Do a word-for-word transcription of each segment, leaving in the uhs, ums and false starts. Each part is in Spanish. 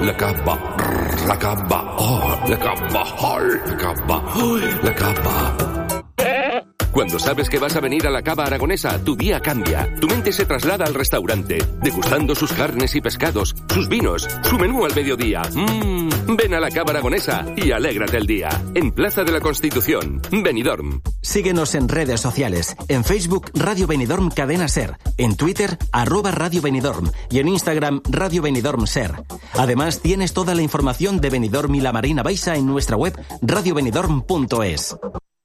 la capa, la capa, oh, la capa, oh, la capa, oh, la capa. Cuando sabes que vas a venir a la Cava Aragonesa, tu día cambia. Tu mente se traslada al restaurante, degustando sus carnes y pescados, sus vinos, su menú al mediodía. Mmm, ven a la Cava Aragonesa y alégrate el día. En Plaza de la Constitución, Benidorm. Síguenos en redes sociales. En Facebook, Radio Benidorm Cadena Ser. En Twitter, arroba Radio Benidorm. Y en Instagram, Radio Benidorm Ser. Además, tienes toda la información de Benidorm y la Marina Baixa en nuestra web radio benidorm punto es.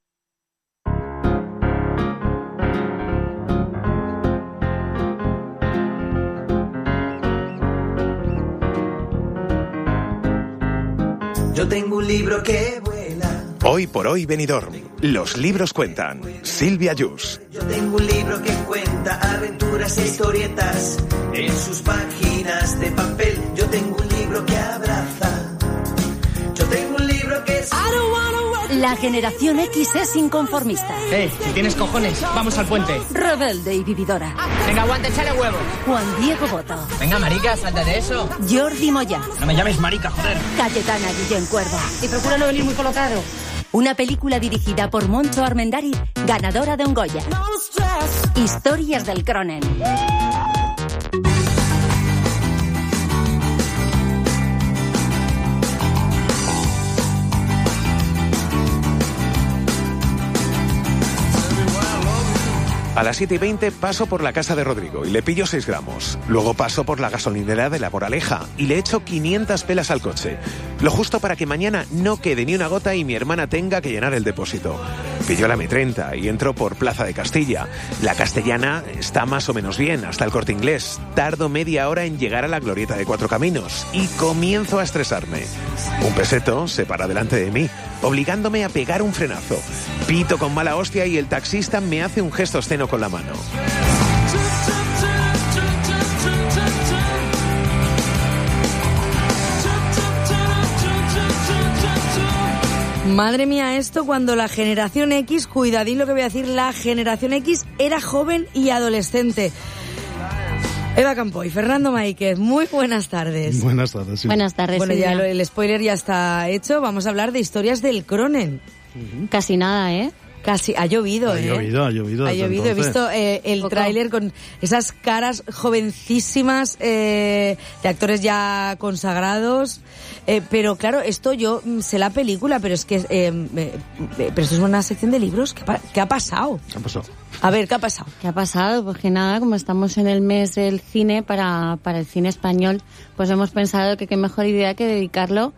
Yo tengo un libro que vuela. Hoy por hoy Benidorm. Los libros cuentan. Silvia Yus. Yo tengo un libro que cuenta aventuras e historietas en sus páginas de papel. Yo tengo un libro que abraza. Yo tengo un libro que es... La generación X es inconformista. Eh, si tienes cojones, vamos al puente. Rebelde y vividora. Venga, aguanta, échale huevo. Juan Diego Boto. Venga, marica, salta de eso. Jordi Moya. No me llames marica, joder. Cayetana Guillén Cuervo. Y procura no venir muy colocado. Una película dirigida por Moncho Armendari, ganadora de un Goya. Historias del Cronen. A las siete y veinte paso por la casa de Rodrigo y le pillo seis gramos. Luego paso por la gasolinera de La Moraleja y le echo quinientas pelas al coche. Lo justo para que mañana no quede ni una gota y mi hermana tenga que llenar el depósito. Pillo la eme treinta y entro por Plaza de Castilla. La Castellana está más o menos bien, hasta el Corte Inglés. Tardo media hora en llegar a la Glorieta de Cuatro Caminos y comienzo a estresarme. Un peseto se para delante de mí, obligándome a pegar un frenazo. Pito con mala hostia y el taxista me hace un gesto obsceno con la mano. Madre mía, esto cuando la generación X, cuidadín lo que voy a decir, la generación X era joven y adolescente. Eva Campoy, Fernando Máiquez, muy buenas tardes. Buenas tardes. Sí. Buenas tardes. Bueno, Silvia. ya lo, el spoiler ya está hecho, vamos a hablar de historias del Cronen. Uh-huh. Casi nada, ¿eh? Casi, ha llovido, ha ¿eh? Llovido, ha llovido, ha llovido. He visto eh, el tráiler con esas caras jovencísimas eh, de actores ya consagrados. Eh, pero claro, esto yo sé la película, pero es que... Eh, eh, pero esto es una sección de libros. ¿Qué, pa- qué ha pasado? ¿Qué ha pasado? A ver, ¿qué ha pasado? ¿Qué ha pasado? Pues que nada, como estamos en el mes del cine para, para el cine español, pues hemos pensado que qué mejor idea que dedicarlo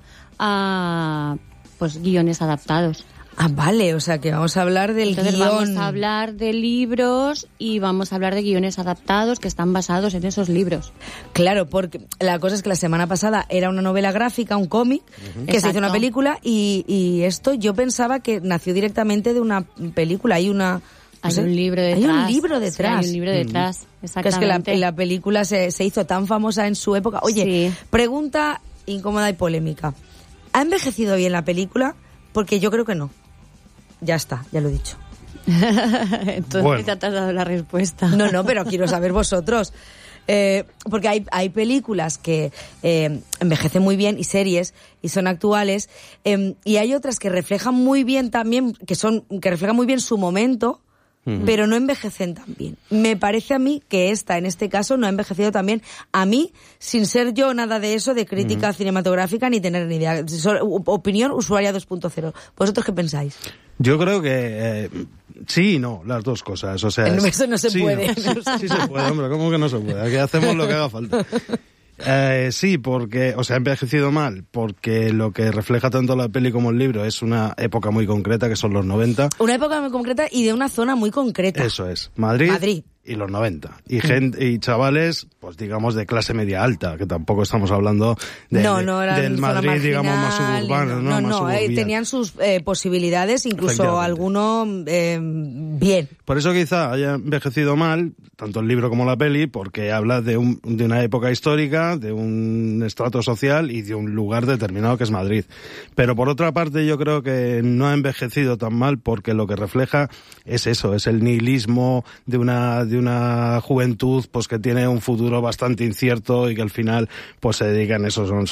a pues guiones adaptados. Ah, vale, o sea que vamos a hablar del Entonces guión. vamos a hablar de libros y vamos a hablar de guiones adaptados que están basados en esos libros. Claro, porque la cosa es que la semana pasada era una novela gráfica, un cómic, uh-huh. que Exacto. se hizo una película y, y esto yo pensaba que nació directamente de una película. Hay una... No hay sé, un libro detrás. Hay un libro detrás. Sí, hay un libro detrás, mm. exactamente. Que es que la, la película se, se hizo tan famosa en su época. Oye, sí. Pregunta incómoda y polémica. ¿Ha envejecido bien la película? Porque yo creo que no. Ya está, ya lo he dicho. Entonces bueno. ya te has dado la respuesta. No, no, pero quiero saber vosotros. Eh, porque hay, hay películas que eh, envejecen muy bien y series y son actuales eh, y hay otras que reflejan muy bien también, que son que reflejan muy bien su momento, uh-huh. pero no envejecen tan bien. Me parece a mí que esta, en este caso, no ha envejecido tan bien. A mí, sin ser yo nada de eso, de crítica uh-huh. cinematográfica, ni tener ni idea. Opinión usuaria dos punto cero. ¿Vosotros qué pensáis? Yo creo que eh, sí y no, las dos cosas. O sea, en eso no se sí, puede. No, sí, sí se puede, hombre, ¿cómo que no se puede? Aquí hacemos lo que haga falta. Eh, sí, porque, o sea, ha envejecido mal, porque lo que refleja tanto la peli como el libro es una época muy concreta, que son los noventa. Una época muy concreta y de una zona muy concreta. Eso es, Madrid. Madrid. Y los noventa. Y gente, y chavales, pues digamos de clase media alta, que tampoco estamos hablando de, no, no, de, del Madrid, marginal, digamos, más suburbano, no, ¿no? No, no, eh, tenían sus eh, posibilidades, incluso alguno eh, bien. Por eso quizá haya envejecido mal, tanto el libro como la peli, porque habla de, un, de una época histórica, de un estrato social y de un lugar determinado que es Madrid. Pero por otra parte yo creo que no ha envejecido tan mal porque lo que refleja es eso, es el nihilismo de una de una juventud pues que tiene un futuro bastante incierto y que al final pues se dedican, esos son